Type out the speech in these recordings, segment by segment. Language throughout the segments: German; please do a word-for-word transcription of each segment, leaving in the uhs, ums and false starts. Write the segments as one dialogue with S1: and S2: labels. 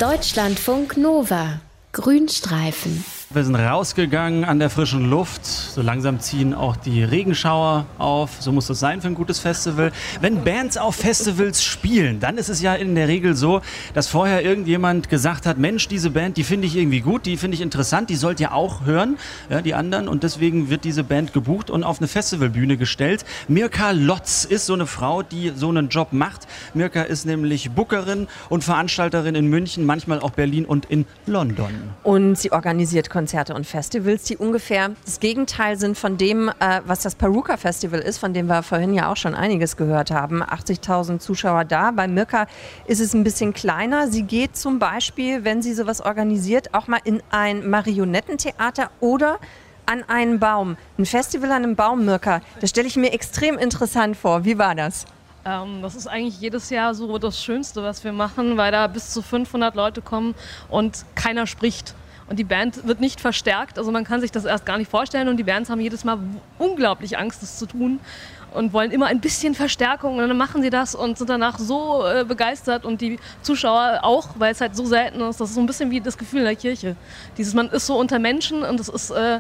S1: Deutschlandfunk Nova. Grünstreifen.
S2: Wir sind rausgegangen an der frischen Luft. So langsam ziehen auch die Regenschauer auf. So muss es sein für ein gutes Festival. Wenn Bands auf Festivals spielen, dann ist es ja in der Regel so, dass vorher irgendjemand gesagt hat, Mensch, diese Band, die finde ich irgendwie gut, die finde ich interessant, die sollt ihr auch hören, ja, die anderen. Und deswegen wird diese Band gebucht und auf eine Festivalbühne gestellt. Mirka Lotz ist so eine Frau, die so einen Job macht. Mirka ist nämlich Bookerin und Veranstalterin in München, manchmal auch Berlin und in London.
S3: Und sie organisiert Konzerte und Festivals, die ungefähr das Gegenteil sind von dem, äh, was das Paruka Festival ist, von dem wir vorhin ja auch schon einiges gehört haben. achtzigtausend Zuschauer da. Bei Mirka ist es ein bisschen kleiner. Sie geht zum Beispiel, wenn sie sowas organisiert, auch mal in ein Marionettentheater oder an einen Baum. Ein Festival an einem Baum, Mirka, das stelle ich mir extrem interessant vor. Wie war das?
S4: Ähm, das ist eigentlich jedes Jahr so das Schönste, was wir machen, weil da bis zu fünfhundert Leute kommen und keiner spricht. Und die Band wird nicht verstärkt, also man kann sich das erst gar nicht vorstellen. Und die Bands haben jedes Mal unglaublich Angst, das zu tun und wollen immer ein bisschen Verstärkung. Und dann machen sie das und sind danach so äh, begeistert und die Zuschauer auch, weil es halt so selten ist. Das ist so ein bisschen wie das Gefühl in der Kirche. Dieses, man ist so unter Menschen und das ist äh,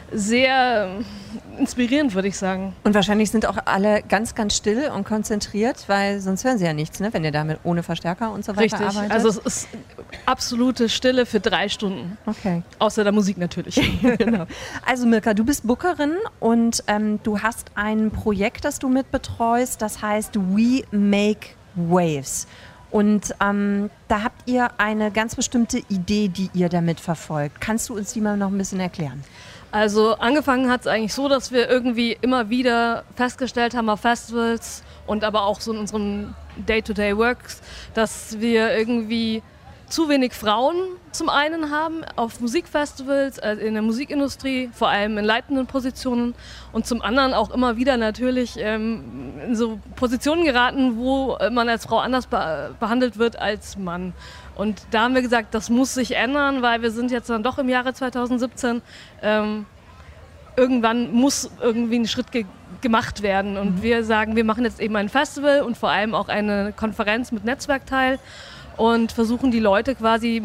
S4: sehr inspirierend, würde ich sagen.
S3: Und wahrscheinlich sind auch alle ganz, ganz still und konzentriert, weil sonst hören sie ja nichts, ne? Wenn ihr damit ohne Verstärker und so weiter
S4: Richtig.
S3: arbeitet.
S4: Also es ist absolute Stille für drei Stunden.
S3: Okay.
S4: Außer der Musik natürlich.
S3: Genau. Also Mirka, du bist Bookerin und ähm, du hast ein Projekt, das du mitbetreust, das heißt We Make Waves. Und ähm, da habt ihr eine ganz bestimmte Idee, die ihr damit verfolgt. Kannst du uns die mal noch ein bisschen erklären?
S4: Also angefangen hat es eigentlich so, dass wir irgendwie immer wieder festgestellt haben auf Festivals und aber auch so in unserem Day-to-Day-Works, dass wir irgendwie zu wenig Frauen zum einen haben auf Musikfestivals, also in der Musikindustrie, vor allem in leitenden Positionen und zum anderen auch immer wieder natürlich ähm, in so Positionen geraten, wo man als Frau anders be- behandelt wird als Mann. Und da haben wir gesagt, das muss sich ändern, weil wir sind jetzt dann doch im Jahre zweitausendsiebzehn. Ähm, irgendwann muss irgendwie ein Schritt ge- gemacht werden. Und mhm. wir sagen, wir machen jetzt eben ein Festival und vor allem auch eine Konferenz mit Netzwerkteil und versuchen die Leute quasi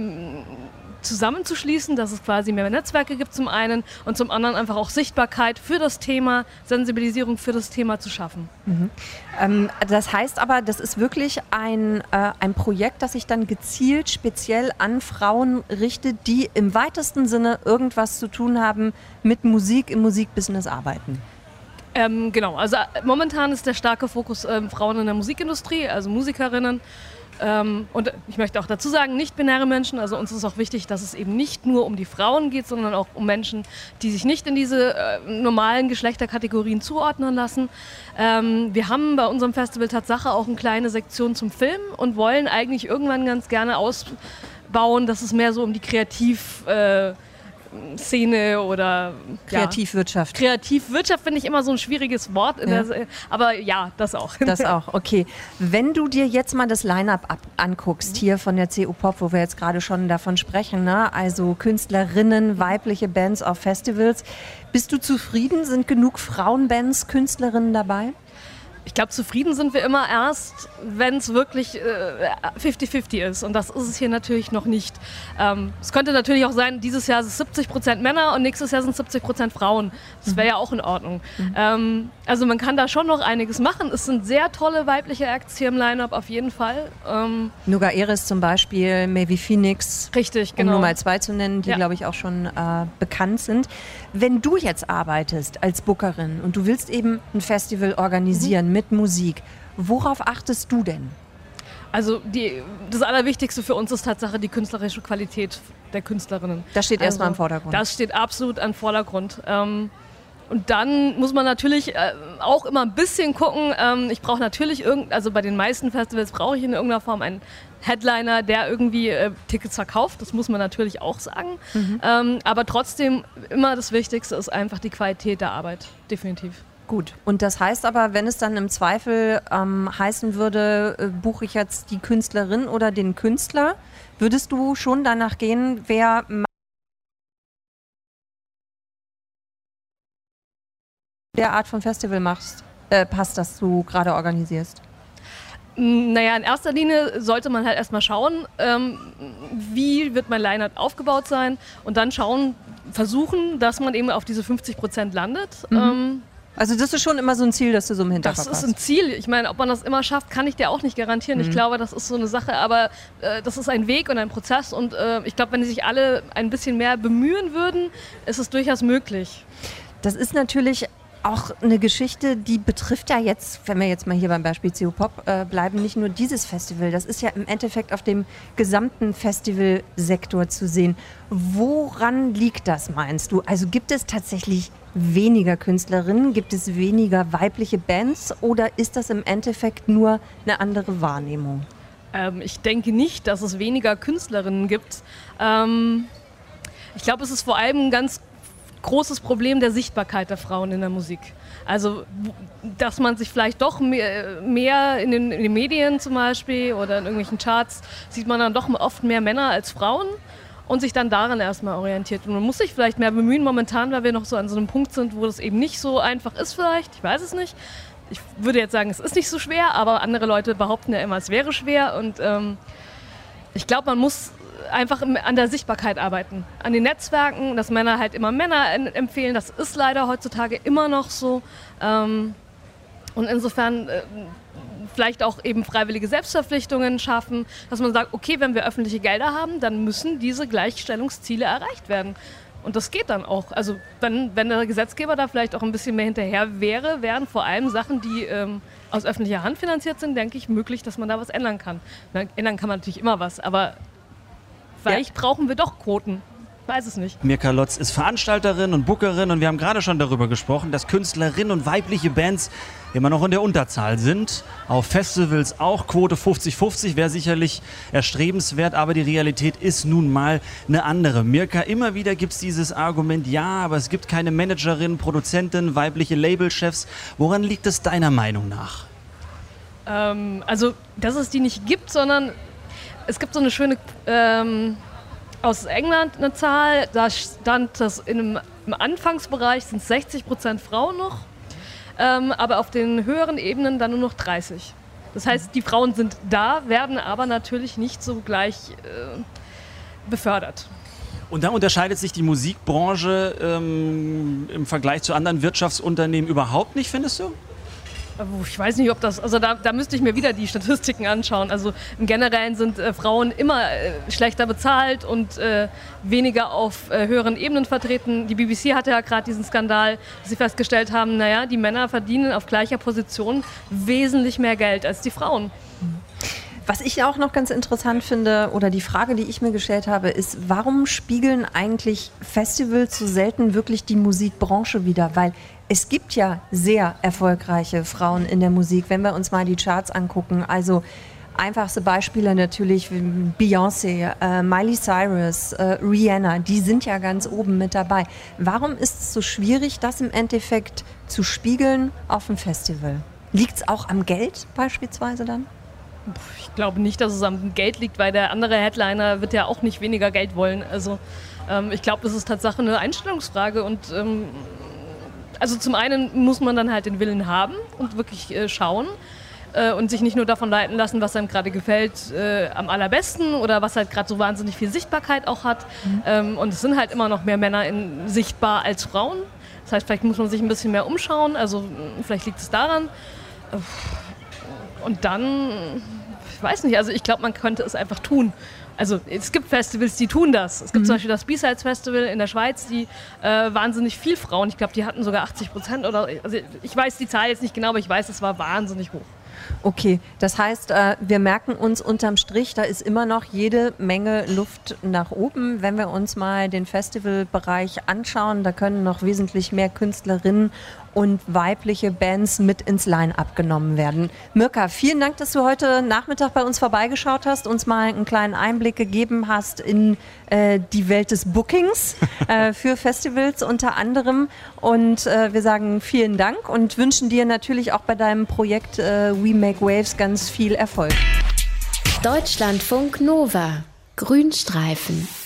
S4: zusammenzuschließen, dass es quasi mehr Netzwerke gibt zum einen und zum anderen einfach auch Sichtbarkeit für das Thema, Sensibilisierung für das Thema zu schaffen.
S3: Mhm. Ähm, das heißt aber, das ist wirklich ein, äh, ein Projekt, das sich dann gezielt speziell an Frauen richtet, die im weitesten Sinne irgendwas zu tun haben mit Musik, im Musikbusiness arbeiten.
S4: Ähm, genau, also momentan ist der starke Fokus ähm, Frauen in der Musikindustrie, also Musikerinnen. Ähm, und ich möchte auch dazu sagen, nicht-binäre Menschen, also uns ist auch wichtig, dass es eben nicht nur um die Frauen geht, sondern auch um Menschen, die sich nicht in diese äh, normalen Geschlechterkategorien zuordnen lassen. Ähm, wir haben bei unserem Festival Tatsache auch eine kleine Sektion zum Film und wollen eigentlich irgendwann ganz gerne ausbauen, dass es mehr so um die Kreativ... Äh, Szene oder
S3: Kreativwirtschaft.
S4: Ja. Kreativwirtschaft finde ich immer so ein schwieriges Wort, in
S3: ja.
S4: der, aber ja, das auch.
S3: Das auch, okay. Wenn du dir jetzt mal das Line-Up ab- anguckst, mhm. hier von der C U Pop, wo wir jetzt gerade schon davon sprechen, ne? Also Künstlerinnen, weibliche Bands auf Festivals, bist du zufrieden? Sind genug Frauenbands, Künstlerinnen dabei?
S4: Ich glaube, zufrieden sind wir immer erst, wenn es wirklich äh, fünfzig fünfzig ist. Und das ist es hier natürlich noch nicht. Ähm, es könnte natürlich auch sein, dieses Jahr sind es siebzig Prozent Männer und nächstes Jahr sind es siebzig Prozent Frauen. Das wäre mhm. ja auch in Ordnung. Mhm. Ähm, also man kann da schon noch einiges machen. Es sind sehr tolle weibliche Acts hier im Line-Up auf jeden Fall. Ähm,
S3: Nuga Eris zum Beispiel, Maybe Phoenix.
S4: Richtig, genau.
S3: Um nur mal zwei zu nennen, die, ja. glaube ich, auch schon äh, bekannt sind. Wenn du jetzt arbeitest als Bookerin und du willst eben ein Festival organisieren mhm. mit Musik, worauf achtest du denn?
S4: Also die, das Allerwichtigste für uns ist Tatsache die künstlerische Qualität der Künstlerinnen.
S3: Das steht
S4: also,
S3: erstmal im Vordergrund.
S4: Das steht absolut im Vordergrund. Ähm, und dann muss man natürlich äh, auch immer ein bisschen gucken. Ähm, ich brauche natürlich irgend, also bei den meisten Festivals brauche ich in irgendeiner Form einen Headliner, der irgendwie äh, Tickets verkauft. Das muss man natürlich auch sagen. Mhm. Ähm, aber trotzdem immer das Wichtigste ist einfach die Qualität der Arbeit, definitiv.
S3: Gut. Und das heißt aber, wenn es dann im Zweifel ähm, heißen würde, äh, buche ich jetzt die Künstlerin oder den Künstler, würdest du schon danach gehen, wer der Art von Festival machst, äh, passt, das du gerade organisierst?
S4: Naja, in erster Linie sollte man halt erstmal schauen, ähm, wie wird mein Line-Up aufgebaut sein und dann schauen, versuchen, dass man eben auf diese fünfzig Prozent landet.
S3: Mhm.
S4: Ähm,
S3: Also das ist schon immer so ein Ziel, das du so im Hinterkopf
S4: Das ist
S3: hast.
S4: ein Ziel. Ich meine, ob man das immer schafft, kann ich dir auch nicht garantieren.
S3: Mhm.
S4: Ich glaube, das ist so eine Sache, aber äh, das ist ein Weg und ein Prozess und äh, ich glaube, wenn sich alle ein bisschen mehr bemühen würden, ist es durchaus möglich.
S3: Das ist natürlich auch eine Geschichte, die betrifft ja jetzt, wenn wir jetzt mal hier beim Beispiel C O Pop äh, bleiben, nicht nur dieses Festival. Das ist ja im Endeffekt auf dem gesamten Festivalsektor zu sehen. Woran liegt das, meinst du? Also gibt es tatsächlich weniger Künstlerinnen, gibt es weniger weibliche Bands oder ist das im Endeffekt nur eine andere Wahrnehmung?
S4: Ähm, ich denke nicht, dass es weniger Künstlerinnen gibt. Ähm, ich glaube, es ist vor allem ein ganz großes Problem der Sichtbarkeit der Frauen in der Musik. Also, dass man sich vielleicht doch mehr, mehr in, den, in den Medien zum Beispiel oder in irgendwelchen Charts sieht man dann doch oft mehr Männer als Frauen und sich dann daran erstmal orientiert. Und man muss sich vielleicht mehr bemühen momentan, weil wir noch so an so einem Punkt sind, wo das eben nicht so einfach ist vielleicht. Ich weiß es nicht. Ich würde jetzt sagen, es ist nicht so schwer, aber andere Leute behaupten ja immer, es wäre schwer. Und ähm, ich glaube, man muss einfach an der Sichtbarkeit arbeiten. An den Netzwerken, dass Männer halt immer Männer empfehlen. Das ist leider heutzutage immer noch so. Ähm, und insofern äh, vielleicht auch eben freiwillige Selbstverpflichtungen schaffen, dass man sagt, okay, wenn wir öffentliche Gelder haben, dann müssen diese Gleichstellungsziele erreicht werden. Und das geht dann auch. Also wenn, wenn der Gesetzgeber da vielleicht auch ein bisschen mehr hinterher wäre, wären vor allem Sachen, die ähm, aus öffentlicher Hand finanziert sind, denke ich, möglich, dass man da was ändern kann. Na, ändern kann man natürlich immer was, aber vielleicht ja. brauchen wir doch Quoten. Ich weiß es nicht.
S2: Mirka Lotz ist Veranstalterin und Bookerin und wir haben gerade schon darüber gesprochen, dass Künstlerinnen und weibliche Bands immer noch in der Unterzahl sind. Auf Festivals auch Quote fünfzig fünfzig wäre sicherlich erstrebenswert, aber die Realität ist nun mal eine andere. Mirka, immer wieder gibt es dieses Argument, ja, aber es gibt keine Managerinnen, Produzentinnen, weibliche Labelchefs. Woran liegt es deiner Meinung nach?
S4: Ähm, also, dass es die nicht gibt, sondern es gibt so eine schöne, ähm, aus England eine Zahl, da stand das in einem, im Anfangsbereich sind sechzig Prozent Frauen noch, ähm, aber auf den höheren Ebenen dann nur noch dreißig. Das heißt, die Frauen sind da, werden aber natürlich nicht so gleich äh, befördert.
S2: Und da unterscheidet sich die Musikbranche ähm, im Vergleich zu anderen Wirtschaftsunternehmen überhaupt nicht, findest du?
S4: Ich weiß nicht, ob das, also da, da müsste ich mir wieder die Statistiken anschauen. Also im Generellen sind äh, Frauen immer äh, schlechter bezahlt und äh, weniger auf äh, höheren Ebenen vertreten. Die B B C hatte ja gerade diesen Skandal, dass sie festgestellt haben, naja, die Männer verdienen auf gleicher Position wesentlich mehr Geld als die Frauen.
S3: Was ich auch noch ganz interessant finde, oder die Frage, die ich mir gestellt habe, ist, warum spiegeln eigentlich Festivals so selten wirklich die Musikbranche wider? Weil es gibt ja sehr erfolgreiche Frauen in der Musik, wenn wir uns mal die Charts angucken. Also einfachste Beispiele natürlich Beyoncé, äh, Miley Cyrus, äh, Rihanna, die sind ja ganz oben mit dabei. Warum ist es so schwierig, das im Endeffekt zu spiegeln auf dem Festival? Liegt es auch am Geld beispielsweise dann?
S4: Ich glaube nicht, dass es am Geld liegt, weil der andere Headliner wird ja auch nicht weniger Geld wollen. Also ähm, ich glaube, das ist Tatsache eine Einstellungsfrage und ähm, also zum einen muss man dann halt den Willen haben und wirklich äh, schauen äh, und sich nicht nur davon leiten lassen, was einem gerade gefällt äh, am allerbesten oder was halt gerade so wahnsinnig viel Sichtbarkeit auch hat. Mhm. Ähm, und es sind halt immer noch mehr Männer in, sichtbar als Frauen. Das heißt, vielleicht muss man sich ein bisschen mehr umschauen, also vielleicht liegt es daran. Und dann, ich weiß nicht, also ich glaube, man könnte es einfach tun. Also es gibt Festivals, die tun das. Es gibt mhm. zum Beispiel das B-Sides Festival in der Schweiz, die äh, wahnsinnig viel Frauen, ich glaube, die hatten sogar achtzig Prozent oder, also ich weiß die Zahl jetzt nicht genau, aber ich weiß, es war wahnsinnig hoch.
S3: Okay, das heißt, äh, wir merken uns unterm Strich, da ist immer noch jede Menge Luft nach oben. Wenn wir uns mal den Festivalbereich anschauen, da können noch wesentlich mehr Künstlerinnen und weibliche Bands mit ins Line-Up genommen werden. Mirka, vielen Dank, dass du heute Nachmittag bei uns vorbeigeschaut hast, uns mal einen kleinen Einblick gegeben hast in äh, die Welt des Bookings äh, für Festivals unter anderem. Und äh, wir sagen vielen Dank und wünschen dir natürlich auch bei deinem Projekt äh, We Make Waves ganz viel Erfolg.
S1: Deutschlandfunk Nova, Grünstreifen.